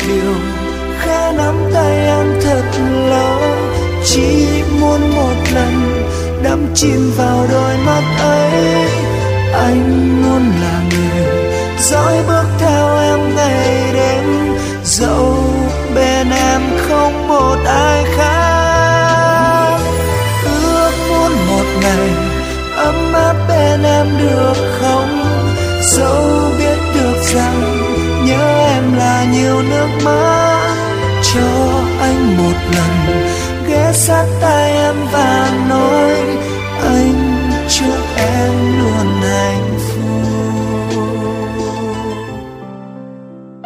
điều, khẽ nắm tay em thật lâu. Chỉ muốn một lần đắm chìm vào đôi mắt ấy. Anh luôn là người dõi bước theo em ngày đêm, dẫu bên em không một ai khác. Ước muốn một ngày ấm áp bên em được không, dẫu biết được rằng nhớ em là nhiều nước mắt. Cho anh một lần ghé sát tai em và nói